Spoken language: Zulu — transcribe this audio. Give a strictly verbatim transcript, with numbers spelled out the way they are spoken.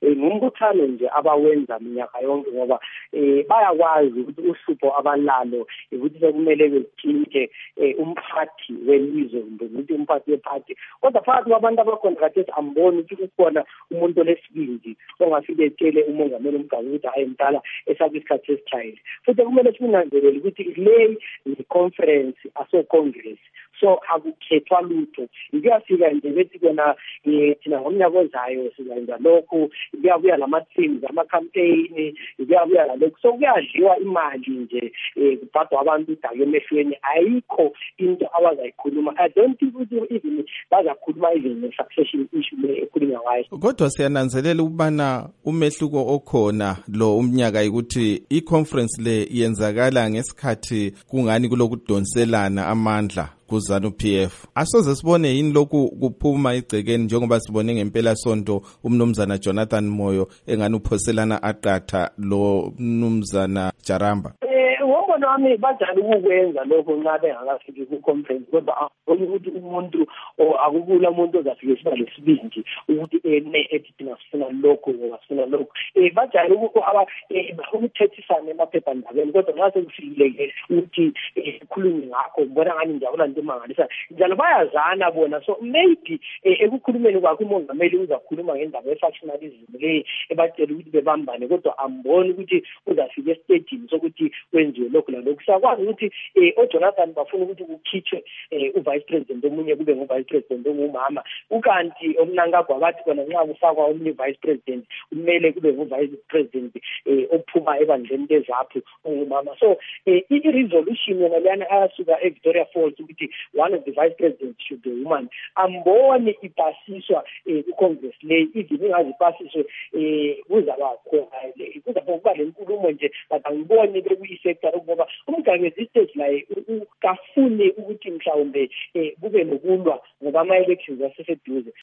ngumbuthano nje abawenza minyaka yonke ngoba eh bayakwazi ukuthi uhlupho abalalo ukuthi kumele bethinke umphathi welizwe kumbe ukuthi umphathi wephathi kodwa phakathi kwabantu abakhona kade amboni ukuthi kukhona umuntu lesibindi ongafike etshele umongameli umgaba ukuthi ayemdala esabe isikhathi esithayile futhi kumele sinanzelele ukuthi le conference aso congress so akukhethwa lutho ikuyafika nje bethi kona thina ngomnyaka ozayo sizenza lokho kuyabuya lama-teams ama-campaign kuyabuya lalokho so kuyadliwa imali nje kubhadwa abantu idake emehlweni ayikho into abazayikhuluma I don't think ukuthi even bazakhuluma even ne-succession issue le ekhulunywa ngayo kodwa siyananzelela ukubana umehluko okhona lo umnyaka ukuthi i-conference le yenzakala ngesikhathi kungani kulokudonselana amandla kuZANU-P F asoze sibone yini lokhu kuphuma igcekeni njengoba sibone ngempela sonto umnumzana Jonathan Moyo engani uphoselana aqatha lo mnumzana Jaramba ngombono wami bajali ukukwenza lokho nxa bengakafiki ku-conference kodwa ukuthi umuntu akubula umuntu ozafike siba lesibindi ukuthi ene ethi thina sifuna lokho ngoba sifuna lokho um bajali ukuthethisana emaphephandabeni kodwa nxa sekufikile ukuthi sikhulume ngakho ngibona ngani njalo into emangalisayo njalo bayazana bona so maybe ekukhulumeni kwakho umongameli uzakhuluma ngendaba ye-factionalism le ebatshela ukuthi bebambane kodwa amboni ukuthi uzafika esitejini sokuthi wenziwe lokhu lalokhu sakwazi ukuthi oJonathan bafuna ukuthi kukhitshwe uvice president omunye kube nguvice president ongumama ukanti omnankagwa bathi kona nxa kufakwa omunye vice president kumele kube nguvice president ophuma ebandleni lezaphu ongumama so i-resolution yona leyana ayasuka eVictoria Falls ukuthi one of the vice presidents should be a woman amboni ipasiswa ku-congress le even ingazi ipasiswe kuzaba khona kuzaba kuba le nkulumo nje but angiboni bekuyi-sector ngoba umgangezi stage laye ukafune ukuthi mhlawumbe kube nokulwa ngoba ama-elections aseseduze